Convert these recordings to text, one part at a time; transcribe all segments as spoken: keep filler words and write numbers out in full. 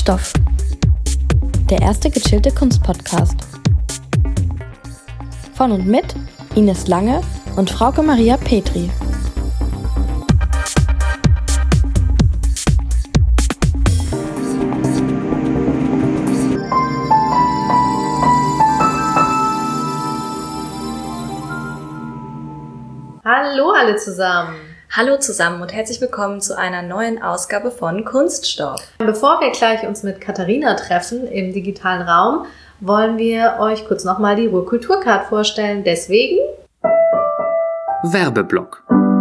Kunststoff. Der erste gechillte Kunstpodcast. Von und mit Ines Lange und Frauke Maria Petri. Hallo alle zusammen. Hallo zusammen und herzlich willkommen zu einer neuen Ausgabe von Kunststoff. Bevor wir gleich uns mit Katharina treffen im digitalen Raum, wollen wir euch kurz nochmal die Ruhr-Kulturcard vorstellen. Deswegen Werbeblock.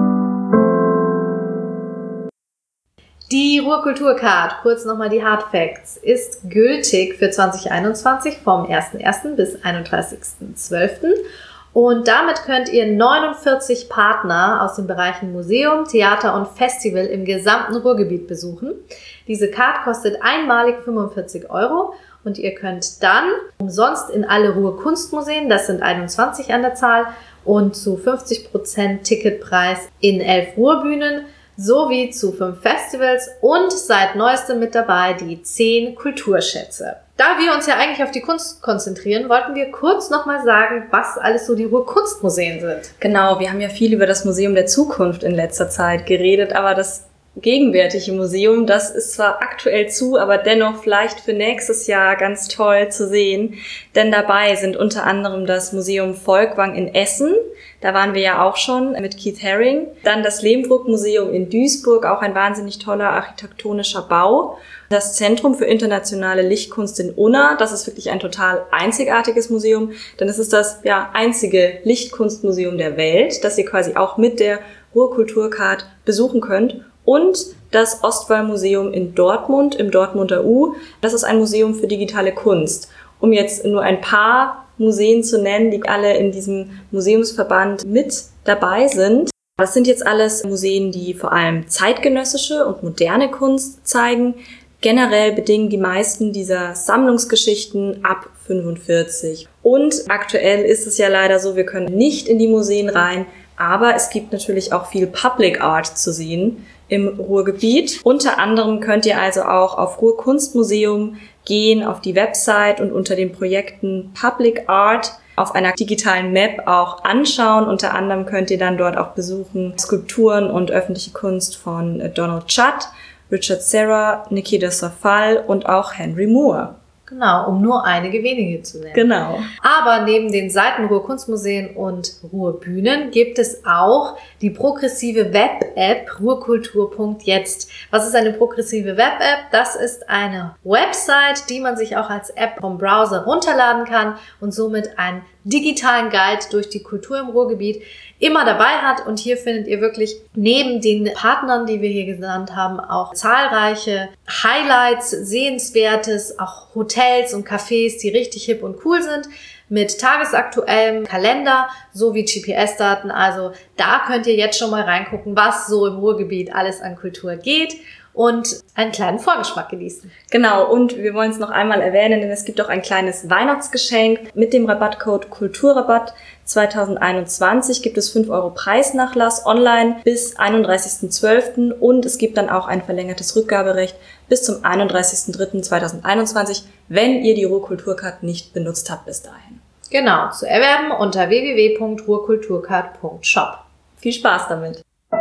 Die Ruhr-Kulturcard, kurz nochmal die Hard Facts, ist gültig für zwanzig einundzwanzig vom ersten ersten bis einunddreißigsten zwölften Und damit könnt ihr neunundvierzig Partner aus den Bereichen Museum, Theater und Festival im gesamten Ruhrgebiet besuchen. Diese Card kostet einmalig fünfundvierzig Euro und ihr könnt dann umsonst in alle Ruhr-Kunstmuseen, das sind einundzwanzig an der Zahl, und zu fünfzig Prozent Ticketpreis in elf Ruhrbühnen sowie zu fünf Festivals und seit neuestem mit dabei die zehn Kulturschätze. Da wir uns ja eigentlich auf die Kunst konzentrieren, wollten wir kurz nochmal sagen, was alles so die Ruhr-Kunstmuseen sind. Genau, wir haben ja viel über das Museum der Zukunft in letzter Zeit geredet, aber das gegenwärtige Museum, das ist zwar aktuell zu, aber dennoch vielleicht für nächstes Jahr ganz toll zu sehen, denn dabei sind unter anderem das Museum Volkwang in Essen, da waren wir ja auch schon mit Keith Haring, dann das Lehmbruck-Museum in Duisburg, auch ein wahnsinnig toller architektonischer Bau, das Zentrum für internationale Lichtkunst in Unna, das ist wirklich ein total einzigartiges Museum, denn es ist das ja einzige Lichtkunstmuseum der Welt, das ihr quasi auch mit der Ruhr-Kulturcard besuchen könnt. Und das Ostwall-Museum in Dortmund, im Dortmunder U. Das ist ein Museum für digitale Kunst. Um jetzt nur ein paar Museen zu nennen, die alle in diesem Museumsverband mit dabei sind. Das sind jetzt alles Museen, die vor allem zeitgenössische und moderne Kunst zeigen. Generell bedingen die meisten dieser Sammlungsgeschichten ab fünfundvierzig. Und aktuell ist es ja leider so, wir können nicht in die Museen rein, aber es gibt natürlich auch viel Public Art zu sehen im Ruhrgebiet. Unter anderem könnt ihr also auch auf Ruhrkunstmuseum gehen, auf die Website und unter den Projekten Public Art auf einer digitalen Map auch anschauen. Unter anderem könnt ihr dann dort auch besuchen Skulpturen und öffentliche Kunst von Donald Judd, Richard Serra, Nikita Safal und auch Henry Moore. Genau, um nur einige wenige zu nennen. Genau. Aber neben den Seiten Ruhr-Kunstmuseen und Ruhrbühnen gibt es auch die progressive Web-App ruhrkultur punkt jetzt. Was ist eine progressive Web-App? Das ist eine Website, die man sich auch als App vom Browser runterladen kann und somit einen digitalen Guide durch die Kultur im Ruhrgebiet immer dabei hat. Und hier findet ihr wirklich neben den Partnern, die wir hier genannt haben, auch zahlreiche Highlights, Sehenswertes, auch Hotels und Cafés, die richtig hip und cool sind, mit tagesaktuellem Kalender sowie G P S-Daten. Also da könnt ihr jetzt schon mal reingucken, was so im Ruhrgebiet alles an Kultur geht und einen kleinen Vorgeschmack genießen. Genau, und wir wollen es noch einmal erwähnen, denn es gibt auch ein kleines Weihnachtsgeschenk. Mit dem Rabattcode Kulturrabatt zwanzig einundzwanzig gibt es fünf Euro Preisnachlass online bis einunddreißigsten zwölften und es gibt dann auch ein verlängertes Rückgaberecht bis zum einunddreißigsten dritten zweitausendeinundzwanzig, wenn ihr die Ruhr-Kulturcard nicht benutzt habt bis dahin. Genau, zu erwerben unter w w w punkt ruhrkulturcard punkt shop. Viel Spaß damit!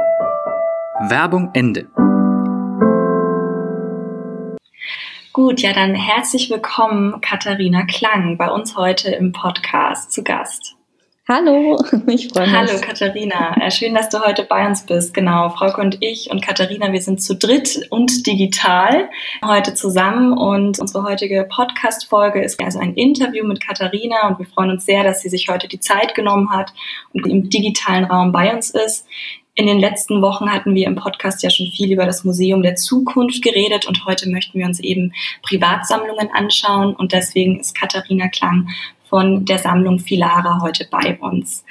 Werbung Ende. Gut, ja dann herzlich willkommen Katharina Klang bei uns heute im Podcast zu Gast. Hallo, ich freue mich. Hallo Katharina, schön, dass du heute bei uns bist. Genau, Frauke und ich und Katharina, wir sind zu dritt und digital heute zusammen und unsere heutige Podcast-Folge ist also ein Interview mit Katharina und wir freuen uns sehr, dass sie sich heute die Zeit genommen hat und im digitalen Raum bei uns ist. In den letzten Wochen hatten wir im Podcast ja schon viel über das Museum der Zukunft geredet und heute möchten wir uns eben Privatsammlungen anschauen und deswegen ist Katharina Klang von der Sammlung Filara heute bei uns.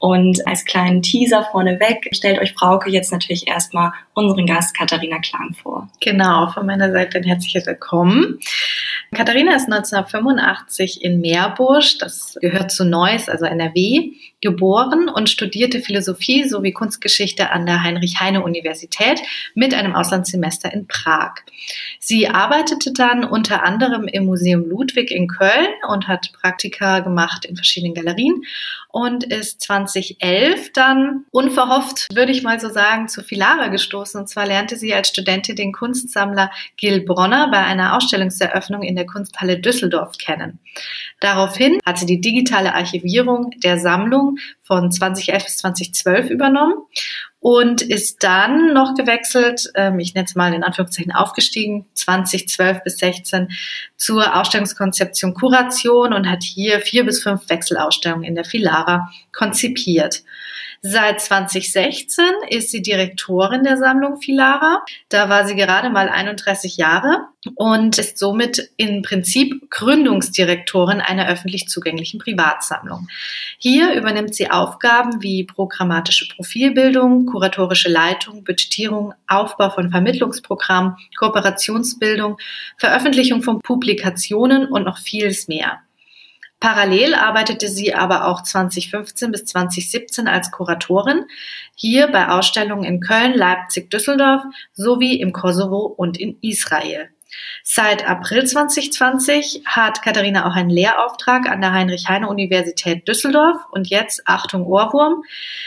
Und als kleinen Teaser vorneweg stellt euch Frauke jetzt natürlich erstmal unseren Gast Katharina Klang vor. Genau, von meiner Seite ein herzliches Willkommen. Katharina ist neunzehnhundertfünfundachtzig in Meerbusch, das gehört zu Neuss, also N R W, geboren und studierte Philosophie sowie Kunstgeschichte an der Heinrich-Heine-Universität mit einem Auslandssemester in Prag. Sie arbeitete dann unter anderem im Museum Ludwig in Köln und hat Praktika gemacht in verschiedenen Galerien und ist zweitausendelf dann unverhofft, würde ich mal so sagen, zu Filara gestoßen. Und zwar lernte sie als Studentin den Kunstsammler Gil Bronner bei einer Ausstellungseröffnung in der Kunsthalle Düsseldorf kennen. Daraufhin hat sie die digitale Archivierung der Sammlung von zweitausendelf bis zweitausendzwölf übernommen und ist dann noch gewechselt, ähm, ich nenne es mal in Anführungszeichen aufgestiegen, zweitausendzwölf bis sechzehn zur Ausstellungskonzeption Kuration und hat hier vier bis fünf Wechselausstellungen in der Filara konzipiert. Seit zweitausendsechzehn ist sie Direktorin der Sammlung Filara. Da war sie gerade mal einunddreißig Jahre und ist somit im Prinzip Gründungsdirektorin einer öffentlich zugänglichen Privatsammlung. Hier übernimmt sie Aufgaben wie programmatische Profilbildung, kuratorische Leitung, Budgetierung, Aufbau von Vermittlungsprogrammen, Kooperationsbildung, Veröffentlichung von Publikationen und noch vieles mehr. Parallel arbeitete sie aber auch zweitausendfünfzehn bis zweitausendsiebzehn als Kuratorin, hier bei Ausstellungen in Köln, Leipzig, Düsseldorf sowie im Kosovo und in Israel. Seit April zweitausendzwanzig hat Katharina auch einen Lehrauftrag an der Heinrich-Heine-Universität Düsseldorf und jetzt, Achtung Ohrwurm,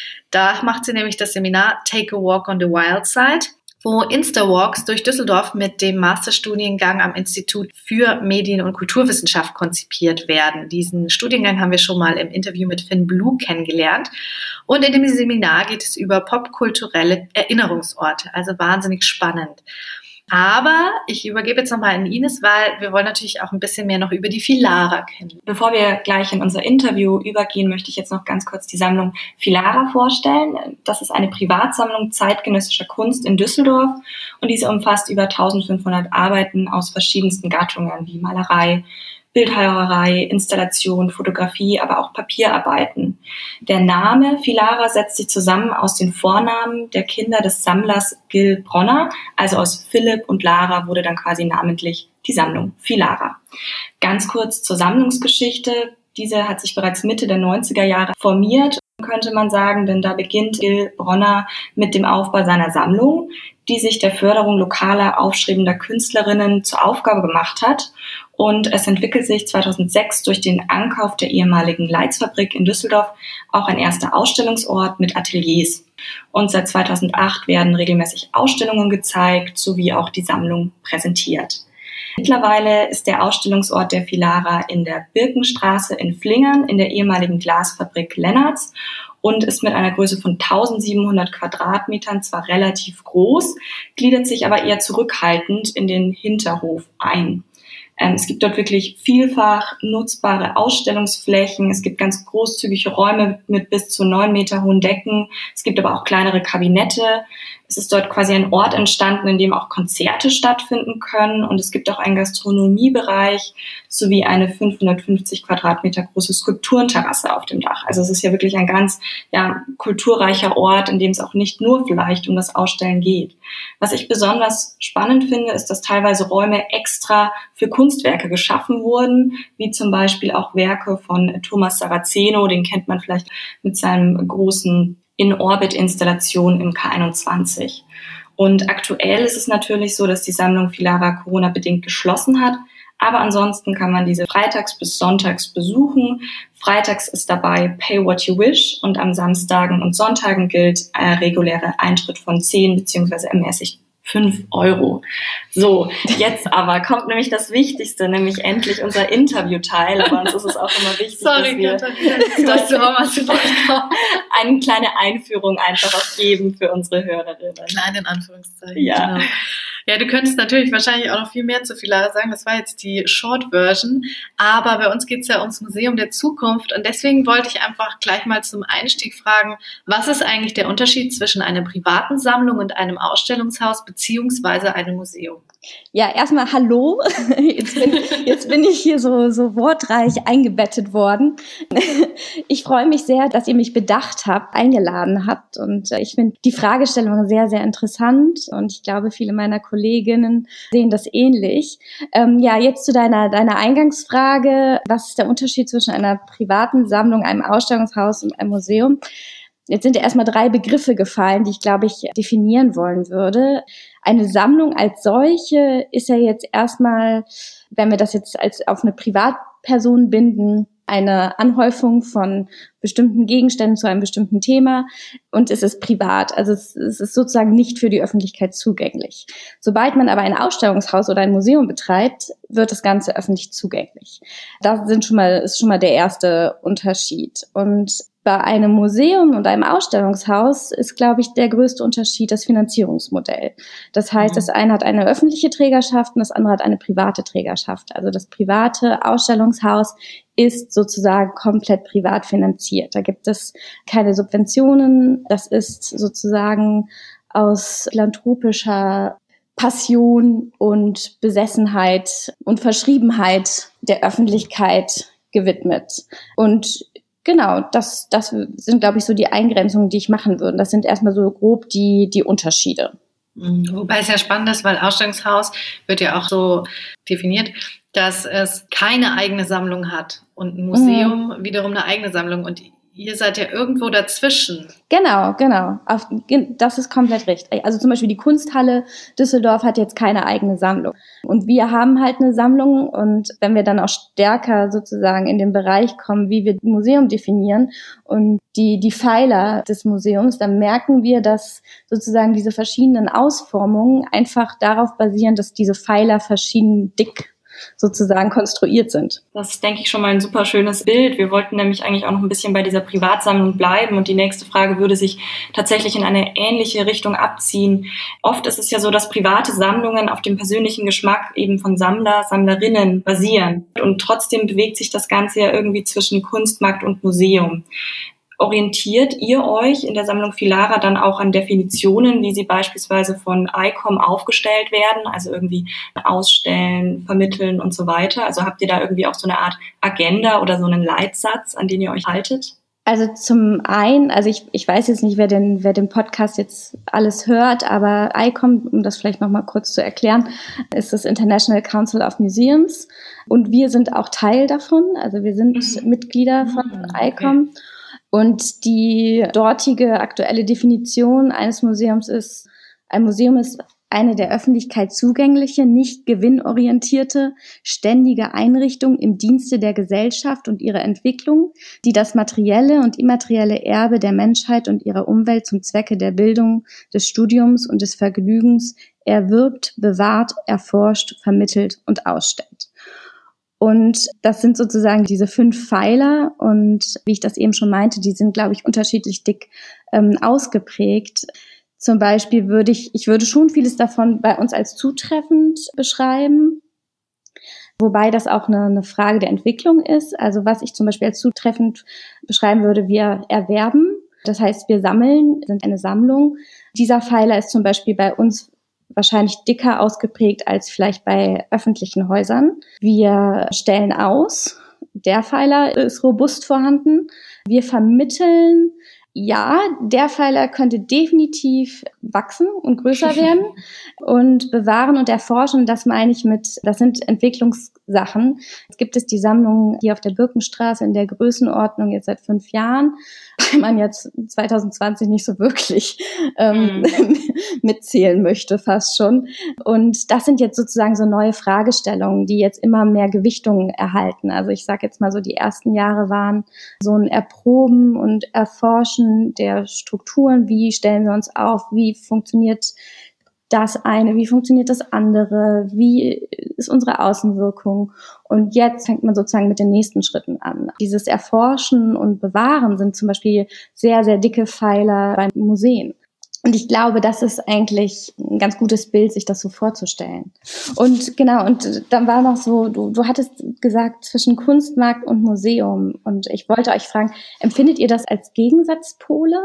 da macht sie nämlich das Seminar Take a Walk on the Wild Side, wo Insta-Walks durch Düsseldorf mit dem Masterstudiengang am Institut für Medien- und Kulturwissenschaft konzipiert werden. Diesen Studiengang haben wir schon mal im Interview mit Finn Blue kennengelernt. Und in dem Seminar geht es über popkulturelle Erinnerungsorte, also wahnsinnig spannend. Aber ich übergebe jetzt nochmal an Ines, weil wir wollen natürlich auch ein bisschen mehr noch über die Filara kennen. Bevor wir gleich in unser Interview übergehen, möchte ich jetzt noch ganz kurz die Sammlung Filara vorstellen. Das ist eine Privatsammlung zeitgenössischer Kunst in Düsseldorf und diese umfasst über eintausendfünfhundert Arbeiten aus verschiedensten Gattungen wie Malerei, Bildhauerei, Installation, Fotografie, aber auch Papierarbeiten. Der Name Filara setzt sich zusammen aus den Vornamen der Kinder des Sammlers Gil Bronner, also aus Philipp und Lara wurde dann quasi namentlich die Sammlung Filara. Ganz kurz zur Sammlungsgeschichte. Diese hat sich bereits Mitte der neunziger Jahre formiert, könnte man sagen, denn da beginnt Gil Bronner mit dem Aufbau seiner Sammlung, die sich der Förderung lokaler, aufstrebender Künstlerinnen zur Aufgabe gemacht hat. Und es entwickelt sich zweitausendsechs durch den Ankauf der ehemaligen Leitzfabrik in Düsseldorf auch ein erster Ausstellungsort mit Ateliers. Und seit zweitausendacht werden regelmäßig Ausstellungen gezeigt, sowie auch die Sammlung präsentiert. Mittlerweile ist der Ausstellungsort der Filara in der Birkenstraße in Flingern in der ehemaligen Glasfabrik Lennartz und ist mit einer Größe von eintausendsiebenhundert Quadratmetern zwar relativ groß, gliedert sich aber eher zurückhaltend in den Hinterhof ein. Ähm, es gibt dort wirklich vielfach nutzbare Ausstellungsflächen. Es gibt ganz großzügige Räume mit bis zu neun Meter hohen Decken. Es gibt aber auch kleinere Kabinette. Es ist dort quasi ein Ort entstanden, in dem auch Konzerte stattfinden können. Und es gibt auch einen Gastronomiebereich sowie eine fünfhundertfünfzig Quadratmeter große Skulpturenterrasse auf dem Dach. Also es ist ja wirklich ein ganz ja, kulturreicher Ort, in dem es auch nicht nur vielleicht um das Ausstellen geht. Was ich besonders spannend finde, ist, dass teilweise Räume extra für Kunstwerke geschaffen wurden, wie zum Beispiel auch Werke von Thomas Saraceno, den kennt man vielleicht mit seinem großen In-Orbit-Installation im K einundzwanzig. Und aktuell ist es natürlich so, dass die Sammlung Filara Corona-bedingt geschlossen hat, aber ansonsten kann man diese freitags bis sonntags besuchen. Freitags ist dabei Pay What You Wish und am Samstagen und Sonntagen gilt ein regulärer Eintritt von zehn beziehungsweise ermäßigt fünf Euro. So, jetzt aber kommt nämlich das Wichtigste, nämlich endlich unser Interviewteil. Aber uns ist es auch immer wichtig, Sorry, dass wir dass du auch mal zu Wort kommst. Eine kleine Einführung einfach auch geben für unsere Hörerinnen. Klein in Anführungszeichen. Ja. Genau. Ja, du könntest natürlich wahrscheinlich auch noch viel mehr zu Filara sagen. Das war jetzt die Short-Version. Aber bei uns geht es ja ums Museum der Zukunft. Und deswegen wollte ich einfach gleich mal zum Einstieg fragen, was ist eigentlich der Unterschied zwischen einer privaten Sammlung und einem Ausstellungshaus beziehungsweise einem Museum? Ja, erstmal hallo. Jetzt bin, jetzt bin ich hier so, so wortreich eingebettet worden. Ich freue mich sehr, dass ihr mich bedacht habt, eingeladen habt. Und ich finde die Fragestellung sehr, sehr interessant. Und ich glaube, viele meiner Kolleginnen sehen das ähnlich. Ähm, ja, jetzt zu deiner, deiner Eingangsfrage. Was ist der Unterschied zwischen einer privaten Sammlung, einem Ausstellungshaus und einem Museum? Jetzt sind ja erstmal drei Begriffe gefallen, die ich, glaube ich, definieren wollen würde. Eine Sammlung als solche ist ja jetzt erstmal, wenn wir das jetzt als auf eine Privatperson binden, eine Anhäufung von bestimmten Gegenständen zu einem bestimmten Thema und es ist privat. Also es, es ist sozusagen nicht für die Öffentlichkeit zugänglich. Sobald man aber ein Ausstellungshaus oder ein Museum betreibt, wird das Ganze öffentlich zugänglich. Das sind schon mal, ist schon mal der erste Unterschied. Und bei einem Museum und einem Ausstellungshaus ist, glaube ich, der größte Unterschied das Finanzierungsmodell. Das heißt, das eine hat eine öffentliche Trägerschaft und das andere hat eine private Trägerschaft. Also das private Ausstellungshaus ist sozusagen komplett privat finanziert. Da gibt es keine Subventionen. Das ist sozusagen aus philanthropischer Passion und Besessenheit und Verschriebenheit der Öffentlichkeit gewidmet. Und genau, das, das sind, glaube ich, so die Eingrenzungen, die ich machen würde. Das sind erstmal so grob die, die Unterschiede. Wobei es ja spannend ist, weil Ausstellungshaus wird ja auch so definiert, dass es keine eigene Sammlung hat und ein Museum mhm. wiederum eine eigene Sammlung und ihr seid ja irgendwo dazwischen. Genau, genau. Auf, das ist komplett richtig. Also zum Beispiel die Kunsthalle Düsseldorf hat jetzt keine eigene Sammlung. Und wir haben halt eine Sammlung und wenn wir dann auch stärker sozusagen in den Bereich kommen, wie wir das Museum definieren und die, die Pfeiler des Museums, dann merken wir, dass sozusagen diese verschiedenen Ausformungen einfach darauf basieren, dass diese Pfeiler verschieden dick sozusagen konstruiert sind. Das ist, denke ich, schon mal ein super schönes Bild. Wir wollten nämlich eigentlich auch noch ein bisschen bei dieser Privatsammlung bleiben und die nächste Frage würde sich tatsächlich in eine ähnliche Richtung abziehen. Oft ist es ja so, dass private Sammlungen auf dem persönlichen Geschmack eben von Sammler, Sammlerinnen basieren und trotzdem bewegt sich das Ganze ja irgendwie zwischen Kunstmarkt und Museum. Orientiert ihr euch in der Sammlung Filara dann auch an Definitionen, wie sie beispielsweise von I C O M aufgestellt werden, also irgendwie ausstellen, vermitteln und so weiter? Also habt ihr da irgendwie auch so eine Art Agenda oder so einen Leitsatz, an den ihr euch haltet? Also zum einen, also ich, ich weiß jetzt nicht, wer den, wer den Podcast jetzt alles hört, aber I C O M, um das vielleicht nochmal kurz zu erklären, ist das International Council of Museums und wir sind auch Teil davon, also wir sind mhm. Mitglieder von mhm, okay. I C O M. Und die dortige aktuelle Definition eines Museums ist, ein Museum ist eine der Öffentlichkeit zugängliche, nicht gewinnorientierte, ständige Einrichtung im Dienste der Gesellschaft und ihrer Entwicklung, die das materielle und immaterielle Erbe der Menschheit und ihrer Umwelt zum Zwecke der Bildung, des Studiums und des Vergnügens erwirbt, bewahrt, erforscht, vermittelt und ausstellt. Und das sind sozusagen diese fünf Pfeiler und wie ich das eben schon meinte, die sind, glaube ich, unterschiedlich dick ähm, ausgeprägt. Zum Beispiel würde ich, ich würde schon vieles davon bei uns als zutreffend beschreiben, wobei das auch eine, eine Frage der Entwicklung ist. Also was ich zum Beispiel als zutreffend beschreiben würde, wir erwerben. Das heißt, wir sammeln, sind eine Sammlung. Dieser Pfeiler ist zum Beispiel bei uns wahrscheinlich dicker ausgeprägt als vielleicht bei öffentlichen Häusern. Wir stellen aus, der Pfeiler ist robust vorhanden. Wir vermitteln, ja, der Pfeiler könnte definitiv wachsen und größer werden und bewahren und erforschen. Das meine ich mit, das sind Entwicklungssachen. Jetzt gibt es die Sammlung hier auf der Birkenstraße in der Größenordnung jetzt seit fünf Jahren, weil man jetzt zwanzig zwanzig nicht so wirklich ähm, mhm. mitzählen möchte, fast schon. Und das sind jetzt sozusagen so neue Fragestellungen, die jetzt immer mehr Gewichtung erhalten. Also ich sage jetzt mal so, die ersten Jahre waren so ein Erproben und Erforschen der Strukturen, wie stellen wir uns auf, wie funktioniert das eine, wie funktioniert das andere, wie ist unsere Außenwirkung und jetzt fängt man sozusagen mit den nächsten Schritten an. Dieses Erforschen und Bewahren sind zum Beispiel sehr, sehr dicke Pfeiler bei Museen. Und ich glaube, das ist eigentlich ein ganz gutes Bild, sich das so vorzustellen. Und genau, und dann war noch so, du, du hattest gesagt, zwischen Kunstmarkt und Museum. Und ich wollte euch fragen, empfindet ihr das als Gegensatzpole?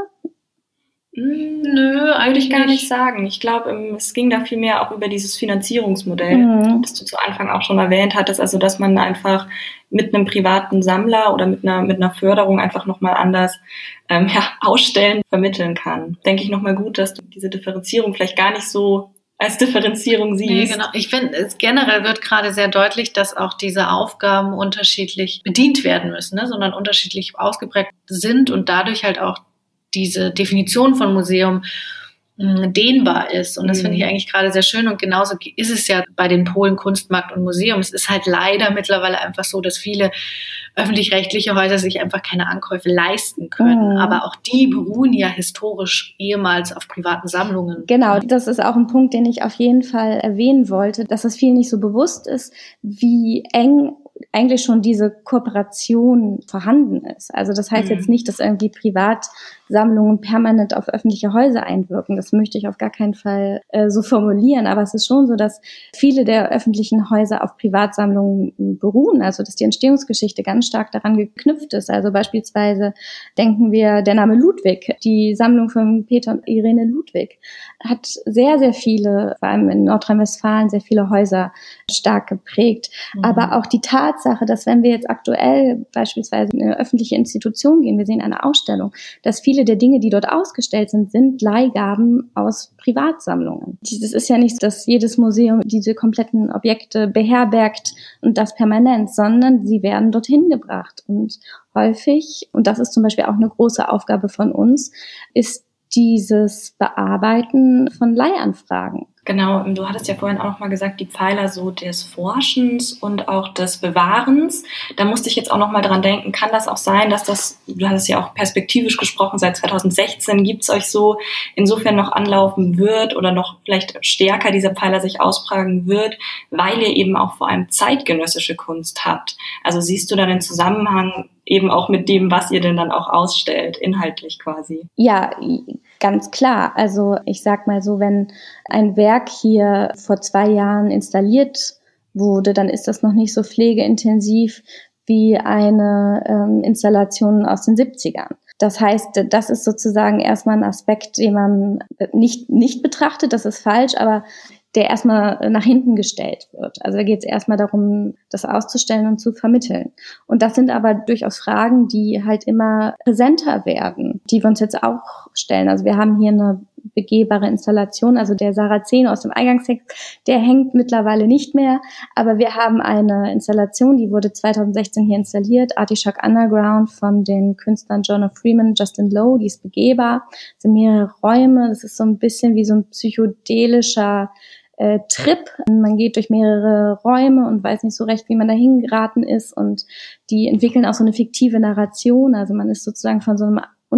Nö, eigentlich gar nicht sagen. Ich glaube, es ging da viel mehr auch über dieses Finanzierungsmodell, mhm. das du zu Anfang auch schon erwähnt hattest, also dass man einfach mit einem privaten Sammler oder mit einer mit einer Förderung einfach nochmal anders ähm, ja, ausstellen, vermitteln kann. Denke ich nochmal gut, dass du diese Differenzierung vielleicht gar nicht so als Differenzierung siehst. Nee, genau. Ich finde, es generell wird gerade sehr deutlich, dass auch diese Aufgaben unterschiedlich bedient werden müssen, ne? sondern unterschiedlich ausgeprägt sind und dadurch halt auch diese Definition von Museum mh, dehnbar ist. Und das mhm. finde ich eigentlich gerade sehr schön. Und genauso ist es ja bei den Polen Kunstmarkt und Museum. Es ist halt leider mittlerweile einfach so, dass viele öffentlich-rechtliche Häuser sich einfach keine Ankäufe leisten können. Mhm. Aber auch die beruhen ja historisch ehemals auf privaten Sammlungen. Genau, das ist auch ein Punkt, den ich auf jeden Fall erwähnen wollte, dass es vielen nicht so bewusst ist, wie eng eigentlich schon diese Kooperation vorhanden ist. Also das heißt mhm. jetzt nicht, dass irgendwie Privatsammlungen permanent auf öffentliche Häuser einwirken. Das möchte ich auf gar keinen Fall äh, so formulieren. Aber es ist schon so, dass viele der öffentlichen Häuser auf Privatsammlungen beruhen. Also dass die Entstehungsgeschichte ganz stark daran geknüpft ist. Also beispielsweise denken wir, der Name Ludwig, die Sammlung von Peter und Irene Ludwig, hat sehr, sehr viele, vor allem in Nordrhein-Westfalen, sehr viele Häuser stark geprägt. Mhm. Aber auch die Tatsache, dass wenn wir jetzt aktuell beispielsweise in eine öffentliche Institution gehen, wir sehen eine Ausstellung, dass viele der Dinge, die dort ausgestellt sind, sind Leihgaben aus Privatsammlungen. Das ist ja nicht so, dass jedes Museum diese kompletten Objekte beherbergt und das permanent, sondern sie werden dorthin gebracht. Und häufig, und das ist zum Beispiel auch eine große Aufgabe von uns, ist dieses Bearbeiten von Leihanfragen. Genau, du hattest ja vorhin auch noch mal gesagt, die Pfeiler so des Forschens und auch des Bewahrens. Da musste ich jetzt auch noch mal dran denken, kann das auch sein, dass das, du hattest ja auch perspektivisch gesprochen, seit zweitausendsechzehn gibt's euch so insofern noch anlaufen wird oder noch vielleicht stärker dieser Pfeiler sich ausprägen wird, weil ihr eben auch vor allem zeitgenössische Kunst habt. Also siehst du da den Zusammenhang eben auch mit dem, was ihr denn dann auch ausstellt, inhaltlich quasi? Ja, ganz klar. Also ich sag mal so, wenn ein Werk hier vor zwei Jahren installiert wurde, dann ist das noch nicht so pflegeintensiv wie eine ähm, Installation aus den siebzigern. Das heißt, das ist sozusagen erstmal ein Aspekt, den man nicht nicht betrachtet, das ist falsch, aber der erstmal nach hinten gestellt wird. Also da geht es erstmal darum, das auszustellen und zu vermitteln. Und das sind aber durchaus Fragen, die halt immer präsenter werden, die wir uns jetzt auch stellen. Also wir haben hier eine begehbare Installation, also der Sarazene aus dem Eingangstext, der hängt mittlerweile nicht mehr, aber wir haben eine Installation, die wurde zweitausendsechzehn hier installiert, Artischock Underground von den Künstlern John of Freeman, Justin Lowe, die ist begehbar, es sind mehrere Räume, das ist so ein bisschen wie so ein psychedelischer äh, Trip, man geht durch mehrere Räume und weiß nicht so recht, wie man da hingeraten ist, und die entwickeln auch so eine fiktive Narration, also man ist sozusagen von so einem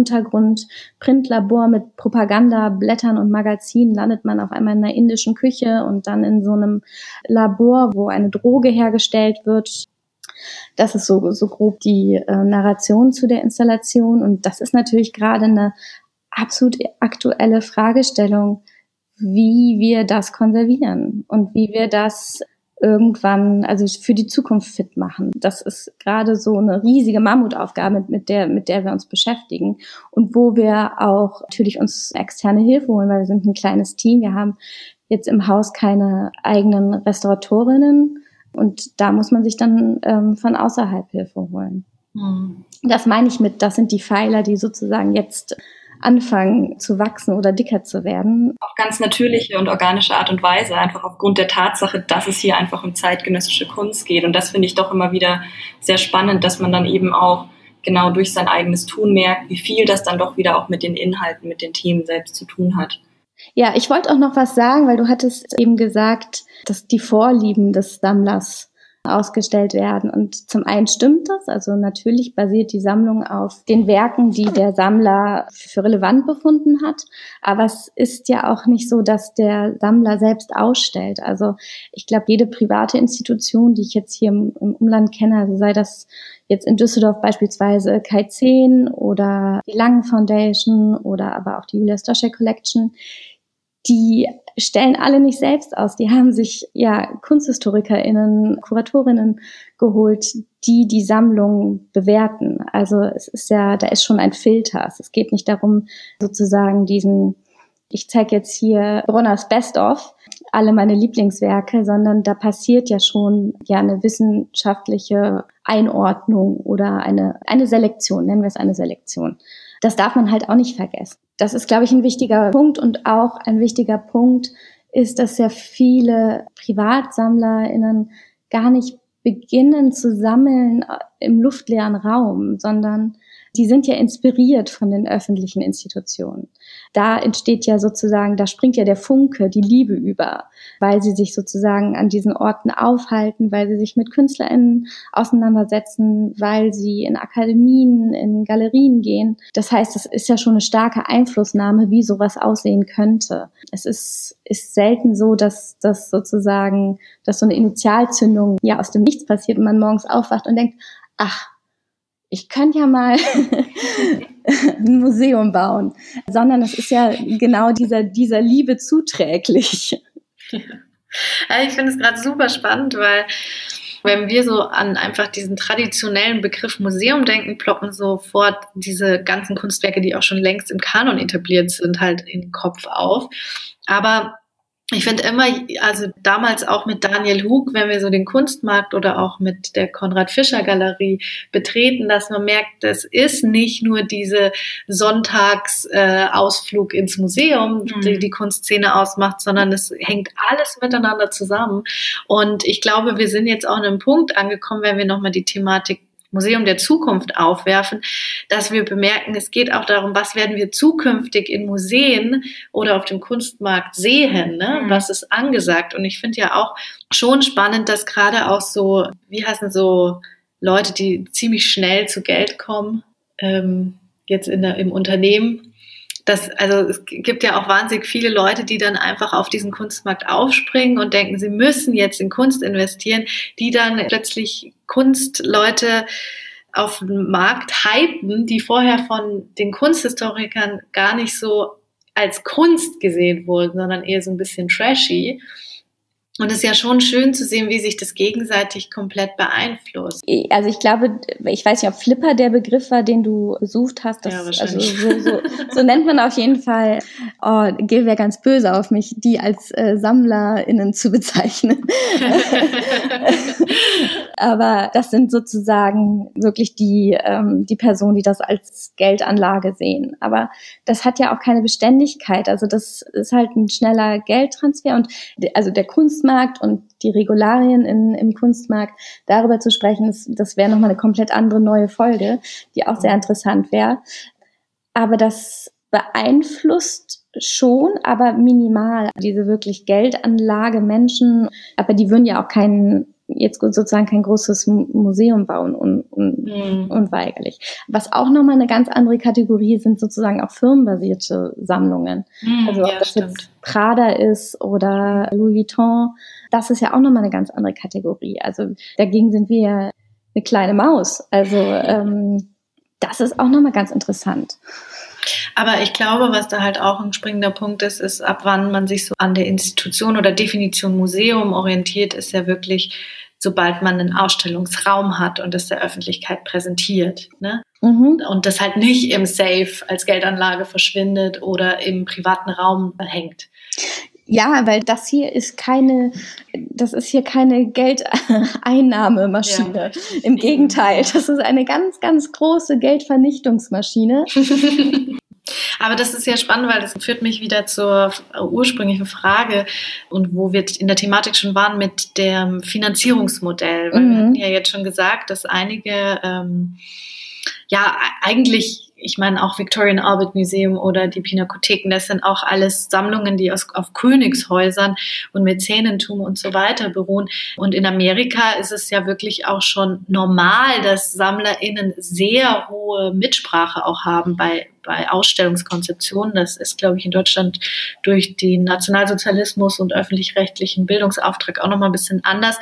Untergrund-Printlabor mit Propaganda, Blättern und Magazinen, landet man auf einmal in einer indischen Küche und dann in so einem Labor, wo eine Droge hergestellt wird. Das ist so, so grob die äh, Narration zu der Installation, und das ist natürlich gerade eine absolut aktuelle Fragestellung, wie wir das konservieren und wie wir das irgendwann, also für die Zukunft fit machen. Das ist gerade so eine riesige Mammutaufgabe, mit der, mit der wir uns beschäftigen und wo wir auch natürlich uns externe Hilfe holen, weil wir sind ein kleines Team. Wir haben jetzt im Haus keine eigenen Restauratorinnen und da muss man sich dann ähm, von außerhalb Hilfe holen. Mhm. Das meine ich mit, das sind die Pfeiler, die sozusagen jetzt anfangen zu wachsen oder dicker zu werden. Auf ganz natürliche und organische Art und Weise, einfach aufgrund der Tatsache, dass es hier einfach um zeitgenössische Kunst geht. Und das finde ich doch immer wieder sehr spannend, dass man dann eben auch genau durch sein eigenes Tun merkt, wie viel das dann doch wieder auch mit den Inhalten, mit den Themen selbst zu tun hat. Ja, ich wollte auch noch was sagen, weil du hattest eben gesagt, dass die Vorlieben des Sammlers ausgestellt werden. Und zum einen stimmt das, also natürlich basiert die Sammlung auf den Werken, die der Sammler für relevant befunden hat. Aber es ist ja auch nicht so, dass der Sammler selbst ausstellt. Also ich glaube, jede private Institution, die ich jetzt hier im, im Umland kenne, also sei das jetzt in Düsseldorf beispielsweise Kai zehn oder die Langen Foundation oder aber auch die Julia Stoschek Collection, die stellen alle nicht selbst aus. Die haben sich ja KunsthistorikerInnen, KuratorInnen geholt, die die Sammlung bewerten. Also es ist ja, da ist schon ein Filter. Es geht nicht darum, sozusagen diesen, ich zeige jetzt hier Bronners Best-of, alle meine Lieblingswerke, sondern da passiert ja schon ja eine wissenschaftliche Einordnung oder eine, eine Selektion, nennen wir es eine Selektion. Das darf man halt auch nicht vergessen. Das ist, glaube ich, ein wichtiger Punkt. Und auch ein wichtiger Punkt ist, dass sehr viele PrivatsammlerInnen gar nicht beginnen zu sammeln im luftleeren Raum, sondern die sind ja inspiriert von den öffentlichen Institutionen. Da entsteht ja sozusagen, da springt ja der Funke, die Liebe über, weil sie sich sozusagen an diesen Orten aufhalten, weil sie sich mit KünstlerInnen auseinandersetzen, weil sie in Akademien, in Galerien gehen. Das heißt, es ist ja schon eine starke Einflussnahme, wie sowas aussehen könnte. Es ist, ist selten so, dass das sozusagen, dass so eine Initialzündung ja aus dem Nichts passiert und man morgens aufwacht und denkt, ach, ich könnte ja mal ein Museum bauen, sondern es ist ja genau dieser, dieser Liebe zuträglich. Ja, ich finde es gerade super spannend, weil wenn wir so an einfach diesen traditionellen Begriff Museum denken, ploppen sofort diese ganzen Kunstwerke, die auch schon längst im Kanon etabliert sind, halt in den Kopf auf. Aber ich finde immer, also damals auch mit Daniel Hug, wenn wir so den Kunstmarkt oder auch mit der Konrad-Fischer-Galerie betreten, dass man merkt, das ist nicht nur diese Sonntagsausflug äh, ins Museum, mhm. die die Kunstszene ausmacht, sondern es hängt alles miteinander zusammen. Und ich glaube, wir sind jetzt auch an einem Punkt angekommen, wenn wir nochmal die Thematik Museum der Zukunft aufwerfen, dass wir bemerken, es geht auch darum, was werden wir zukünftig in Museen oder auf dem Kunstmarkt sehen, ne? Mhm. Was ist angesagt? Und ich finde ja auch schon spannend, dass gerade auch so, wie heißen so Leute, die ziemlich schnell zu Geld kommen, ähm, jetzt in der, im Unternehmen, das, also es gibt ja auch wahnsinnig viele Leute, die dann einfach auf diesen Kunstmarkt aufspringen und denken, sie müssen jetzt in Kunst investieren, die dann plötzlich Kunstleute auf den Markt hypen, die vorher von den Kunsthistorikern gar nicht so als Kunst gesehen wurden, sondern eher so ein bisschen trashy. Und es ist ja schon schön zu sehen, wie sich das gegenseitig komplett beeinflusst. Also ich glaube, ich weiß nicht, ob Flipper der Begriff war, den du gesucht hast. Das, ja, also so, so, so nennt man auf jeden Fall, oh, Gil wäre ganz böse auf mich, die als äh, SammlerInnen zu bezeichnen. Aber das sind sozusagen wirklich die, ähm, die Personen, die das als Geldanlage sehen. Aber das hat ja auch keine Beständigkeit. Also das ist halt ein schneller Geldtransfer und also der Kunstmarkt und die Regularien in, im Kunstmarkt, darüber zu sprechen, das, das wäre nochmal eine komplett andere neue Folge, die auch sehr interessant wäre. Aber das beeinflusst schon, aber minimal. Diese wirklich Geldanlage Menschen, aber die würden ja auch kein, jetzt sozusagen kein großes Museum bauen, un, un, mhm. unweigerlich. Was auch nochmal eine ganz andere Kategorie sind, sozusagen auch firmenbasierte Sammlungen. Mhm, also ob ja, das stimmt. Jetzt Prada ist oder Louis Vuitton, das ist ja auch nochmal eine ganz andere Kategorie. Also dagegen sind wir ja eine kleine Maus. Also ähm, das ist auch nochmal ganz interessant. Aber ich glaube, was da halt auch ein springender Punkt ist, ist, ab wann man sich so an der Institution oder Definition Museum orientiert, ist ja wirklich, sobald man einen Ausstellungsraum hat und das der Öffentlichkeit präsentiert, ne? Mhm. Und das halt nicht im Safe als Geldanlage verschwindet oder im privaten Raum hängt. Ja, weil das hier ist keine, das ist hier keine Geldeinnahmemaschine. Ja. Im Gegenteil, das ist eine ganz, ganz große Geldvernichtungsmaschine. Aber das ist ja spannend, weil das führt mich wieder zur ursprünglichen Frage und wo wir in der Thematik schon waren mit dem Finanzierungsmodell. Weil mhm. wir hatten ja jetzt schon gesagt, dass einige ähm, ja, eigentlich, ich meine auch Victorian Albert Museum oder die Pinakotheken, das sind auch alles Sammlungen, die aus, auf Königshäusern und Mäzenentum und so weiter beruhen. Und in Amerika ist es ja wirklich auch schon normal, dass SammlerInnen sehr hohe Mitsprache auch haben bei, bei Ausstellungskonzeptionen. Das ist, glaube ich, in Deutschland durch den Nationalsozialismus und öffentlich-rechtlichen Bildungsauftrag auch nochmal ein bisschen anders.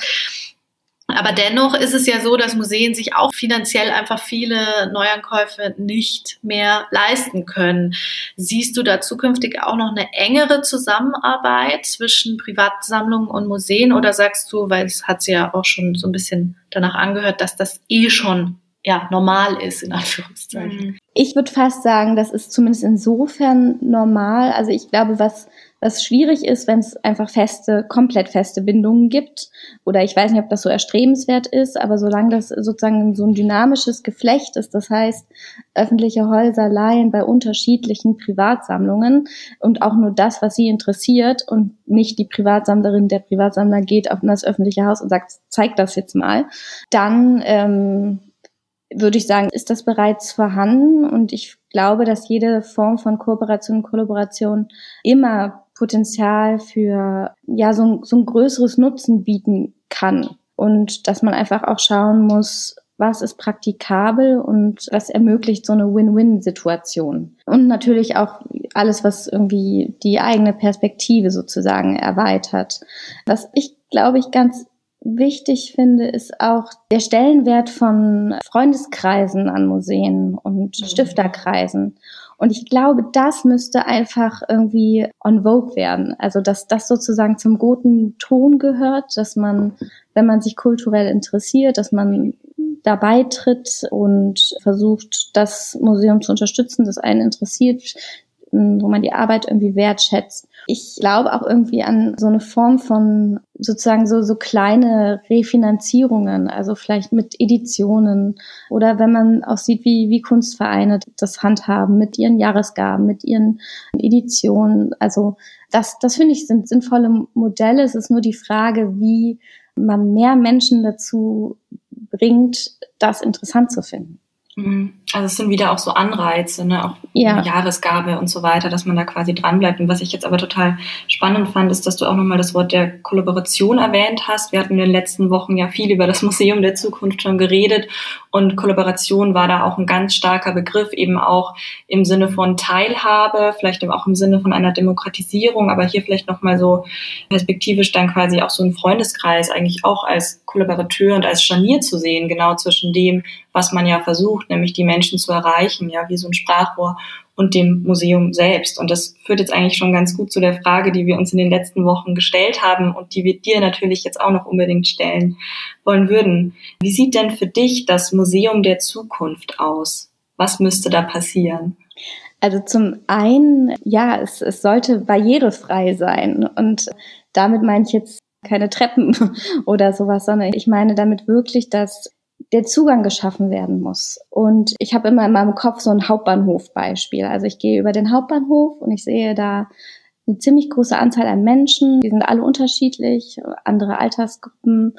Aber dennoch ist es ja so, dass Museen sich auch finanziell einfach viele Neuankäufe nicht mehr leisten können. Siehst du da zukünftig auch noch eine engere Zusammenarbeit zwischen Privatsammlungen und Museen oder sagst du, weil es hat sich ja auch schon so ein bisschen danach angehört, dass das eh schon ja normal ist, in Anführungszeichen? Ich würde fast sagen, das ist zumindest insofern normal. Also ich glaube, was was schwierig ist, wenn es einfach feste, komplett feste Bindungen gibt. Oder ich weiß nicht, ob das so erstrebenswert ist, aber solange das sozusagen so ein dynamisches Geflecht ist, das heißt, öffentliche Häuser leihen bei unterschiedlichen Privatsammlungen und auch nur das, was sie interessiert und nicht die Privatsammlerin, der Privatsammler geht auf das öffentliche Haus und sagt, zeig das jetzt mal, dann ähm, würde ich sagen, ist das bereits vorhanden. Und ich glaube, dass jede Form von Kooperation und Kollaboration immer Potenzial für ja so ein, so ein größeres Nutzen bieten kann. Und dass man einfach auch schauen muss, was ist praktikabel und was ermöglicht so eine Win-Win-Situation. Und natürlich auch alles, was irgendwie die eigene Perspektive sozusagen erweitert. Was ich, glaube ich, ganz wichtig finde, ist auch der Stellenwert von Freundeskreisen an Museen und Stifterkreisen. Und ich glaube, das müsste einfach irgendwie en vogue werden. Also, dass das sozusagen zum guten Ton gehört, dass man, wenn man sich kulturell interessiert, dass man dabei tritt und versucht, das Museum zu unterstützen, das einen interessiert, wo man die Arbeit irgendwie wertschätzt. Ich glaube auch irgendwie an so eine Form von sozusagen so so kleine Refinanzierungen, also vielleicht mit Editionen oder wenn man auch sieht, wie wie Kunstvereine das handhaben mit ihren Jahresgaben, mit ihren Editionen. Also das das finde ich sind sinnvolle Modelle. Es ist nur die Frage, wie man mehr Menschen dazu bringt, das interessant zu finden. Also es sind wieder auch so Anreize, ne, auch ja. eine Jahresgabe und so weiter, dass man da quasi dranbleibt. Und was ich jetzt aber total spannend fand, ist, dass du auch nochmal das Wort der Kollaboration erwähnt hast. Wir hatten in den letzten Wochen ja viel über das Museum der Zukunft schon geredet und Kollaboration war da auch ein ganz starker Begriff, eben auch im Sinne von Teilhabe, vielleicht auch im Sinne von einer Demokratisierung, aber hier vielleicht nochmal so perspektivisch dann quasi auch so ein Freundeskreis eigentlich auch als Kollaborateur und als Scharnier zu sehen, genau zwischen dem, was man ja versucht, nämlich die Menschen zu erreichen, ja, wie so ein Sprachrohr und dem Museum selbst. Und das führt jetzt eigentlich schon ganz gut zu der Frage, die wir uns in den letzten Wochen gestellt haben und die wir dir natürlich jetzt auch noch unbedingt stellen wollen würden. Wie sieht denn für dich das Museum der Zukunft aus? Was müsste da passieren? Also zum einen, ja, es, es sollte barrierefrei sein und damit meine ich jetzt keine Treppen oder sowas, sondern ich meine damit wirklich, dass der Zugang geschaffen werden muss. Und ich habe immer in meinem Kopf so ein Hauptbahnhof-Beispiel. Also ich gehe über den Hauptbahnhof und ich sehe da eine ziemlich große Anzahl an Menschen. Die sind alle unterschiedlich, andere Altersgruppen,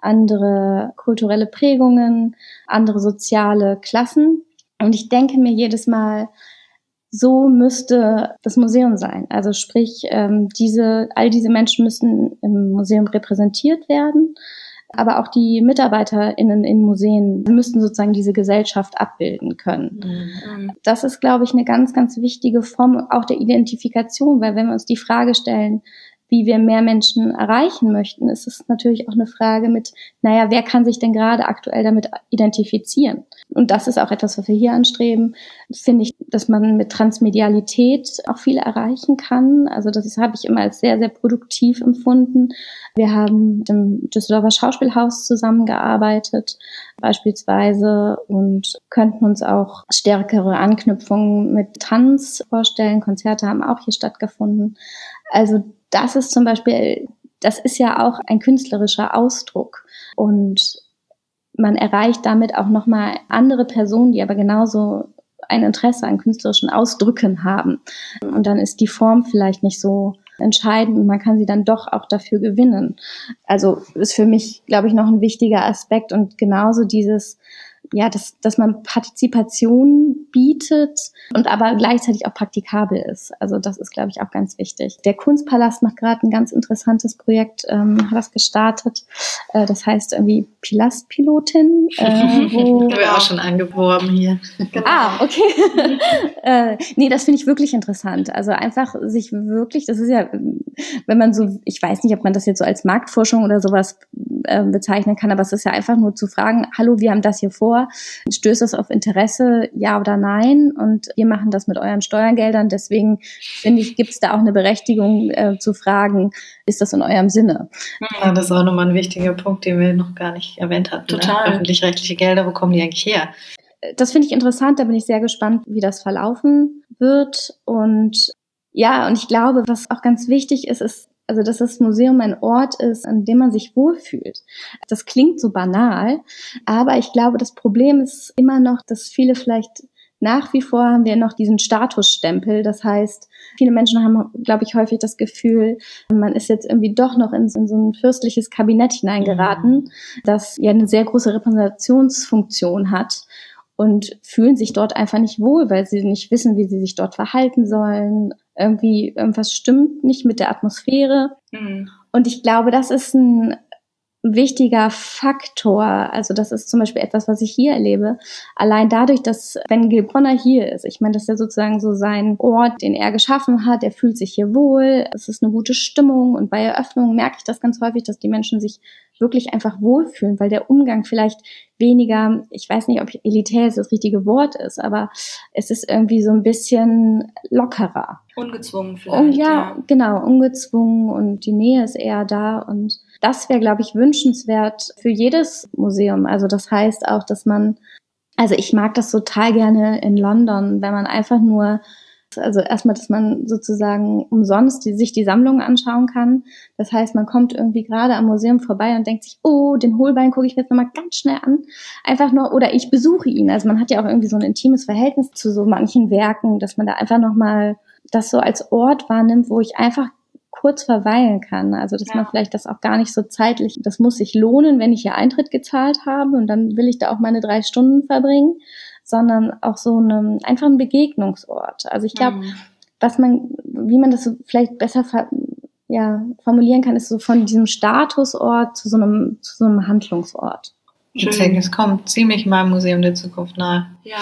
andere kulturelle Prägungen, andere soziale Klassen. Und ich denke mir jedes Mal, so müsste das Museum sein. Also sprich, ähm, diese, all diese Menschen müssen im Museum repräsentiert werden. Aber auch die MitarbeiterInnen in Museen müssten sozusagen diese Gesellschaft abbilden können. Mhm. Das ist, glaube ich, eine ganz, ganz wichtige Form auch der Identifikation, weil wenn wir uns die Frage stellen, wie wir mehr Menschen erreichen möchten, ist es natürlich auch eine Frage mit, naja, wer kann sich denn gerade aktuell damit identifizieren? Und das ist auch etwas, was wir hier anstreben, finde ich, dass man mit Transmedialität auch viel erreichen kann. Also das habe ich immer als sehr, sehr produktiv empfunden. Wir haben mit dem Düsseldorfer Schauspielhaus zusammengearbeitet, beispielsweise, und könnten uns auch stärkere Anknüpfungen mit Tanz vorstellen. Konzerte haben auch hier stattgefunden. Also das ist zum Beispiel, das ist ja auch ein künstlerischer Ausdruck und man erreicht damit auch nochmal andere Personen, die aber genauso ein Interesse an künstlerischen Ausdrücken haben. Und dann ist die Form vielleicht nicht so entscheidend und man kann sie dann doch auch dafür gewinnen. Also ist für mich, glaube ich, noch ein wichtiger Aspekt und genauso dieses ja, dass, dass man Partizipation bietet und aber gleichzeitig auch praktikabel ist. Also das ist, glaube ich, auch ganz wichtig. Der Kunstpalast macht gerade ein ganz interessantes Projekt, ähm, hat das gestartet. Äh, das heißt irgendwie Pilastpilotin. Äh, wo haben wir auch schon angeworben hier. Genau. Ah, okay. äh, nee, das finde ich wirklich interessant. Also einfach sich wirklich, das ist ja, wenn man so, ich weiß nicht, ob man das jetzt so als Marktforschung oder sowas äh, bezeichnen kann, aber es ist ja einfach nur zu fragen, hallo, wir haben das hier vor, stößt das auf Interesse, ja oder nein? Und wir machen das mit euren Steuergeldern, deswegen finde ich, gibt es da auch eine Berechtigung äh, zu fragen, ist das in eurem Sinne? Ja, das ist auch nochmal ein wichtiger Punkt, den wir noch gar nicht erwähnt hatten. Total. Ne? Öffentlich-rechtliche Gelder, wo kommen die eigentlich her? Das finde ich interessant, da bin ich sehr gespannt, wie das verlaufen wird. Und ja, und ich glaube, was auch ganz wichtig ist, ist, also dass das Museum ein Ort ist, an dem man sich wohlfühlt. Das klingt so banal, aber ich glaube, das Problem ist immer noch, dass viele vielleicht nach wie vor haben wir noch diesen Statusstempel. Das heißt, viele Menschen haben, glaube ich, häufig das Gefühl, man ist jetzt irgendwie doch noch in, in so ein fürstliches Kabinett hineingeraten, mhm. das ja eine sehr große Repräsentationsfunktion hat. Und fühlen sich dort einfach nicht wohl, weil sie nicht wissen, wie sie sich dort verhalten sollen. Irgendwie irgendwas stimmt nicht mit der Atmosphäre. Mhm. Und ich glaube, das ist ein wichtiger Faktor. Also das ist zum Beispiel etwas, was ich hier erlebe. Allein dadurch, dass wenn Gil Bronner hier ist, ich meine, das ist ja sozusagen so sein Ort, den er geschaffen hat, er fühlt sich hier wohl, es ist eine gute Stimmung und bei Eröffnungen merke ich das ganz häufig, dass die Menschen sich wirklich einfach wohlfühlen, weil der Umgang vielleicht weniger, ich weiß nicht, ob elitär das richtige Wort ist, aber es ist irgendwie so ein bisschen lockerer. Ungezwungen vielleicht. Und ja, ja, genau, ungezwungen und die Nähe ist eher da und das wäre, glaube ich, wünschenswert für jedes Museum. Also das heißt auch, dass man, also ich mag das total gerne in London, wenn man einfach nur, also erstmal, dass man sozusagen umsonst die, sich die Sammlung anschauen kann. Das heißt, man kommt irgendwie gerade am Museum vorbei und denkt sich, oh, den Holbein gucke ich mir jetzt nochmal ganz schnell an. Einfach nur, oder ich besuche ihn. Also man hat ja auch irgendwie so ein intimes Verhältnis zu so manchen Werken, dass man da einfach nochmal das so als Ort wahrnimmt, wo ich einfach kurz verweilen kann. Also dass ja. man vielleicht das auch gar nicht so zeitlich, das muss sich lohnen, wenn ich hier Eintritt gezahlt habe und dann will ich da auch meine drei Stunden verbringen, sondern auch so eine, einfach ein Begegnungsort. Also ich glaube, mhm. was man, wie man das so vielleicht besser ver, ja, formulieren kann, ist so von diesem Statusort zu so einem, zu so einem Handlungsort. Ich denke, es kommt ziemlich mal im Museum der Zukunft nahe. Ja,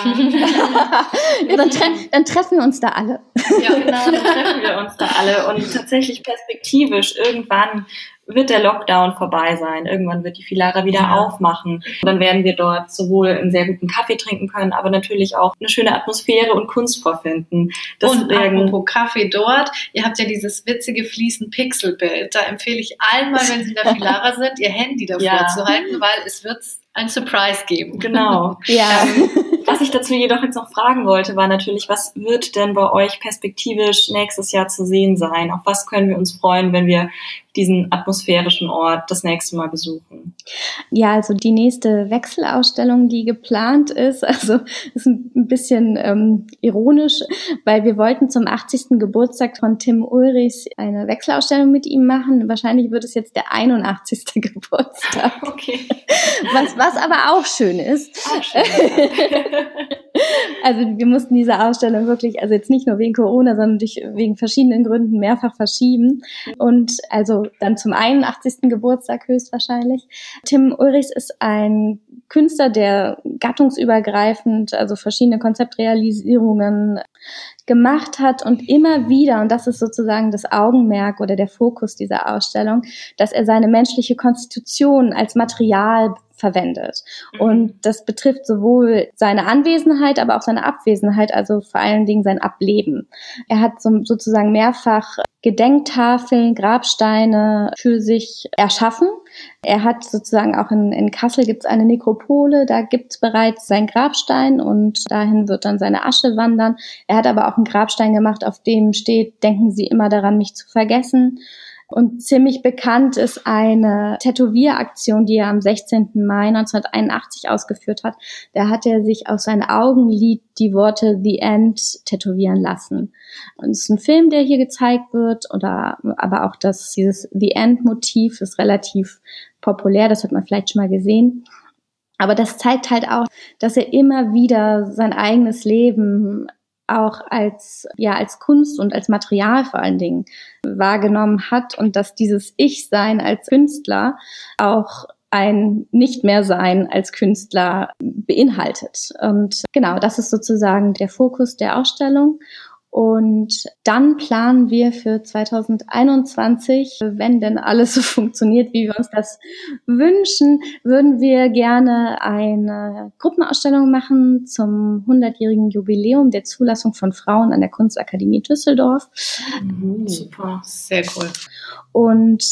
ja dann, tre- dann treffen wir uns da alle. Ja, genau, dann treffen wir uns da alle. Und tatsächlich perspektivisch, irgendwann wird der Lockdown vorbei sein. Irgendwann wird die Filara wieder ja. aufmachen. Und dann werden wir dort sowohl einen sehr guten Kaffee trinken können, aber natürlich auch eine schöne Atmosphäre und Kunst vorfinden. Und apropos Kaffee dort, ihr habt ja dieses witzige Fließen-Pixel-Bild. Da empfehle ich allen mal, wenn sie in der Filara sind, ihr Handy davor ja. zu halten, weil es wird ein Surprise geben. Genau. Ja. Ähm, was ich dazu jedoch jetzt noch fragen wollte, war natürlich, was wird denn bei euch perspektivisch nächstes Jahr zu sehen sein? Auf was können wir uns freuen, wenn wir diesen atmosphärischen Ort das nächste Mal besuchen? Ja, also die nächste Wechselausstellung, die geplant ist, also ist ein bisschen ähm, ironisch, weil wir wollten zum achtzigsten Geburtstag von Tim Ulrichs eine Wechselausstellung mit ihm machen. Wahrscheinlich wird es jetzt der einundachtzigste Geburtstag. Okay. Was, was aber auch schön ist. Auch schön, ja. Also wir mussten diese Ausstellung wirklich, also jetzt nicht nur wegen Corona, sondern durch, wegen verschiedenen Gründen mehrfach verschieben. Und also dann zum einundachtzigsten Geburtstag höchstwahrscheinlich. Tim Ulrichs ist ein Künstler, der gattungsübergreifend, also verschiedene Konzeptrealisierungen gemacht hat und immer wieder, und das ist sozusagen das Augenmerk oder der Fokus dieser Ausstellung, dass er seine menschliche Konstitution als Material verwendet. Und das betrifft sowohl seine Anwesenheit, aber auch seine Abwesenheit, also vor allen Dingen sein Ableben. Er hat so, sozusagen mehrfach Gedenktafeln, Grabsteine für sich erschaffen. Er hat sozusagen auch in, in Kassel gibt es eine Nekropole, da gibt es bereits seinen Grabstein und dahin wird dann seine Asche wandern. Er hat aber auch einen Grabstein gemacht, auf dem steht, denken Sie immer daran, mich zu vergessen. Und ziemlich bekannt ist eine Tätowieraktion, die er am sechzehnten Mai neunzehnhunderteinundachtzig ausgeführt hat. Da hat er sich auf sein Augenlid die Worte The End tätowieren lassen. Und es ist ein Film, der hier gezeigt wird, oder aber auch das dieses The End-Motiv ist relativ populär, das hat man vielleicht schon mal gesehen. Aber das zeigt halt auch, dass er immer wieder sein eigenes Leben auch als, ja, als Kunst und als Material vor allen Dingen wahrgenommen hat und dass dieses Ich-Sein als Künstler auch ein Nicht-mehr-Sein als Künstler beinhaltet. Und genau, das ist sozusagen der Fokus der Ausstellung. Und dann planen wir für zwanzig einundzwanzig, wenn denn alles so funktioniert, wie wir uns das wünschen, würden wir gerne eine Gruppenausstellung machen zum hundertjährigen Jubiläum der Zulassung von Frauen an der Kunstakademie Düsseldorf. Mhm, super, sehr cool. Und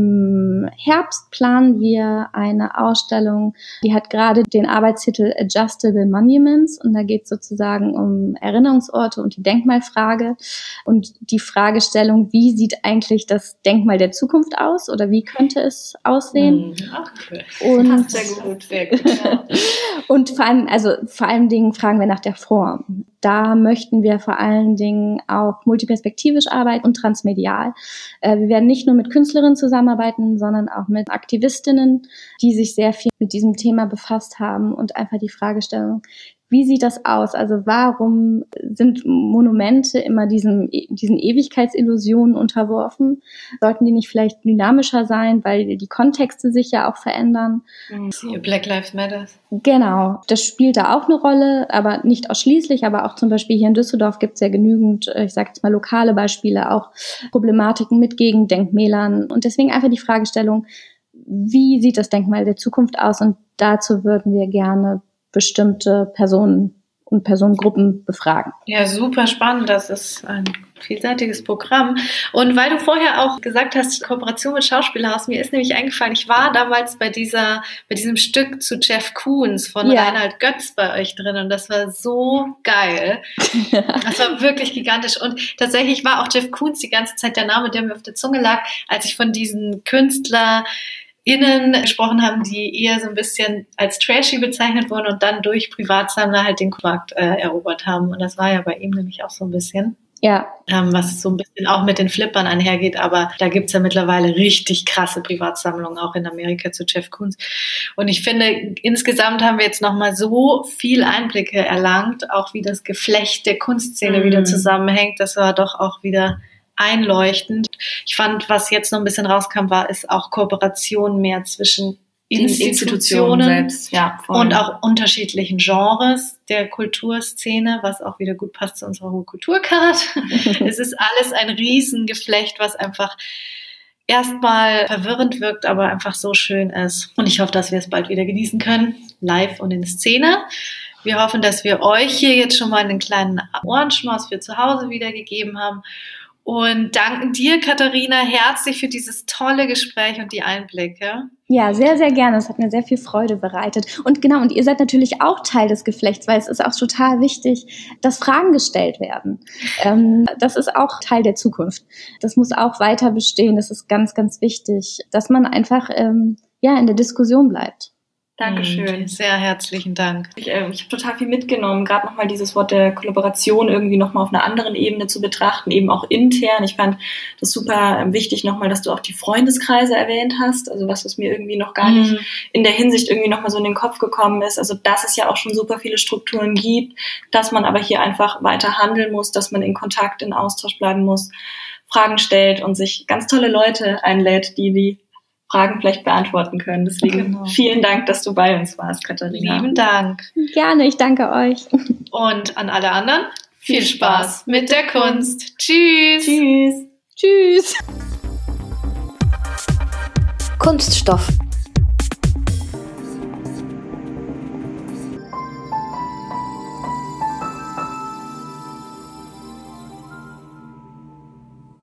im Herbst planen wir eine Ausstellung, die hat gerade den Arbeitstitel Adjustable Monuments und da geht es sozusagen um Erinnerungsorte und die Denkmalfrage und die Fragestellung, wie sieht eigentlich das Denkmal der Zukunft aus oder wie könnte es aussehen? Ach, cool. Und, passt sehr gut, sehr gut. Ja. Und vor allem, also vor allen Dingen fragen wir nach der Form. Da möchten wir vor allen Dingen auch multiperspektivisch arbeiten und transmedial. Äh, wir werden nicht nur mit Künstlerinnen zusammenarbeiten, sondern auch mit Aktivistinnen, die sich sehr viel mit diesem Thema befasst haben und einfach die Fragestellung, wie sieht das aus? Also warum sind Monumente immer diesen, diesen Ewigkeitsillusionen unterworfen? Sollten die nicht vielleicht dynamischer sein, weil die Kontexte sich ja auch verändern? Black Lives Matter. Genau, das spielt da auch eine Rolle, aber nicht ausschließlich, aber auch zum Beispiel hier in Düsseldorf gibt es ja genügend, ich sage jetzt mal lokale Beispiele, auch Problematiken mit Gegendenkmälern und deswegen einfach die Fragestellung, wie sieht das Denkmal der Zukunft aus? Und dazu würden wir gerne bestimmte Personen und Personengruppen befragen. Ja, super spannend. Das ist ein vielseitiges Programm. Und weil du vorher auch gesagt hast, Kooperation mit Schauspielhaus, mir ist nämlich eingefallen, ich war damals bei dieser, bei diesem Stück zu Jeff Koons von Ja. Reinhard Götz bei euch drin und das war so geil. Das war wirklich gigantisch und tatsächlich war auch Jeff Koons die ganze Zeit der Name, der mir auf der Zunge lag, als ich von diesen Künstler Innen gesprochen haben, die eher so ein bisschen als trashy bezeichnet wurden und dann durch Privatsammler halt den Markt äh, erobert haben. Und das war ja bei ihm nämlich auch so ein bisschen. Ja. Ähm, was so ein bisschen auch mit den Flippern einhergeht, aber da gibt's ja mittlerweile richtig krasse Privatsammlungen, auch in Amerika zu Jeff Koons. Und ich finde, insgesamt haben wir jetzt nochmal so viel Einblicke erlangt, auch wie das Geflecht der Kunstszene Mhm. wieder zusammenhängt. Das war doch auch wieder einleuchtend. Ich fand, was jetzt noch ein bisschen rauskam, war, ist auch Kooperation mehr zwischen Institutionen selbst, ja, voll. und auch unterschiedlichen Genres der Kulturszene, was auch wieder gut passt zu unserer Ruhr Kulturcard. Es ist alles ein Riesengeflecht, was einfach erstmal verwirrend wirkt, aber einfach so schön ist. Und ich hoffe, dass wir es bald wieder genießen können, live und in Szene. Wir hoffen, dass wir euch hier jetzt schon mal einen kleinen Ohrenschmaus für zu Hause wiedergegeben haben. Und danken dir, Katharina, herzlich für dieses tolle Gespräch und die Einblicke. Ja, sehr, sehr gerne. Es hat mir sehr viel Freude bereitet. Und genau, und ihr seid natürlich auch Teil des Geflechts, weil es ist auch total wichtig, dass Fragen gestellt werden. Ähm, das ist auch Teil der Zukunft. Das muss auch weiter bestehen. Das ist ganz, ganz wichtig, dass man einfach ähm, ja in der Diskussion bleibt. Dankeschön. Sehr herzlichen Dank. Ich, äh, ich habe total viel mitgenommen, gerade nochmal dieses Wort der Kollaboration irgendwie nochmal auf einer anderen Ebene zu betrachten, eben auch intern. Ich fand das super äh, wichtig nochmal, dass du auch die Freundeskreise erwähnt hast, also was, was mir irgendwie noch gar nicht in der Hinsicht irgendwie nochmal so in den Kopf gekommen ist. Also dass es ja auch schon super viele Strukturen gibt, dass man aber hier einfach weiter handeln muss, dass man in Kontakt, in Austausch bleiben muss, Fragen stellt und sich ganz tolle Leute einlädt, die die Fragen vielleicht beantworten können. Deswegen Genau. vielen Dank, dass du bei uns warst, Katharina. Lieben Dank. Gerne, ich danke euch. Und an alle anderen, viel, Viel Spaß Spaß mit der Kunst. Tschüss. Tschüss. Tschüss. Kunststoff,